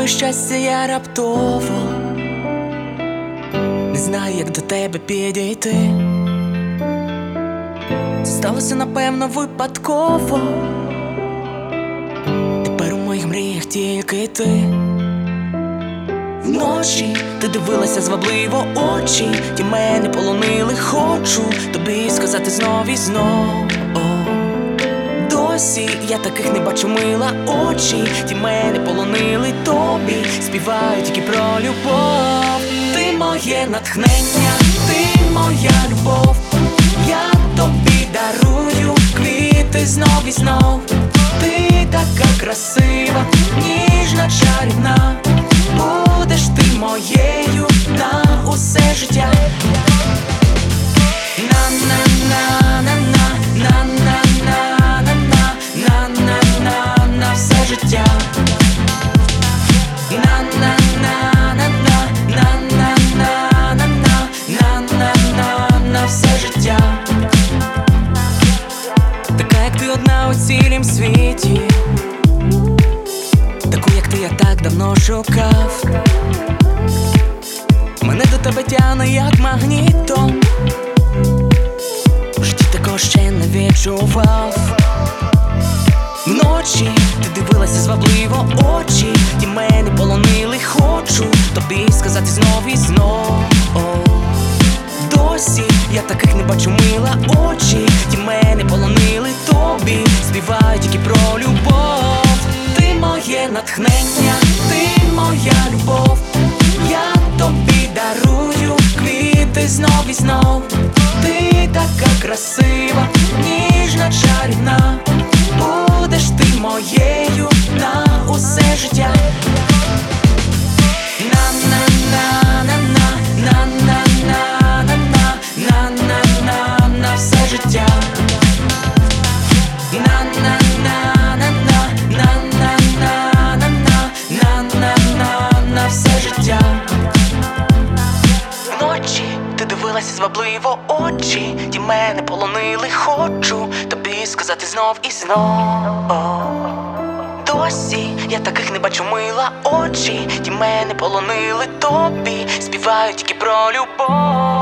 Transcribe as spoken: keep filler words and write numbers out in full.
щастя я раптово не знаю, як до тебе підійти. Це сталося, напевно, випадково. Тепер у моїх мріях тільки ти. Вночі ти дивилася звабливо очі, ті мене полонили, хочу тобі сказати знов і знов. Досі я таких не бачу, мила, очі ті мене полонили, тобі співають тільки про любов. Ти моє натхнення, ти моя любов, я тобі дарую квіти знов і знов. Ти така красива, ніжна, чарівна, будеш ти моєю на усе життя. На-на-на-на-на, на-на-на-на-на, на-на-на на все життя. На-на-на-на-на, на-на-на-на-на, на-на-на на все життя. Така, як ти одна у цілім світі, таку, як ти, я так давно шукав. Мене до тебе тягне, як магнітом, в житті такого ще не відчував. Вночі ти дивилася звабливо очі, ті мене полонили, хочу тобі сказати знов і знов. Досі я таких не бачу, мила, очі ті мене полонили, тобі співають тільки про любов. Ти моє натхнення, ти моя любов, я тобі дарую квіти знов і знов. Ти така красива, ніжна, чарівна, будеш ти моєю на усе життя. На-на-на-на-на, на-на-на-на-на, на-на-на на все життя. На-на-на-на-на, на-на-на-на-на, на-на-на на все життя. Вночі ти дивилася звабливо очі, ті мене полонили, хочу тобі сказати знов і знов. Досі я таких не бачу, мила, очі ті мене полонили, тобі співають тільки про любов.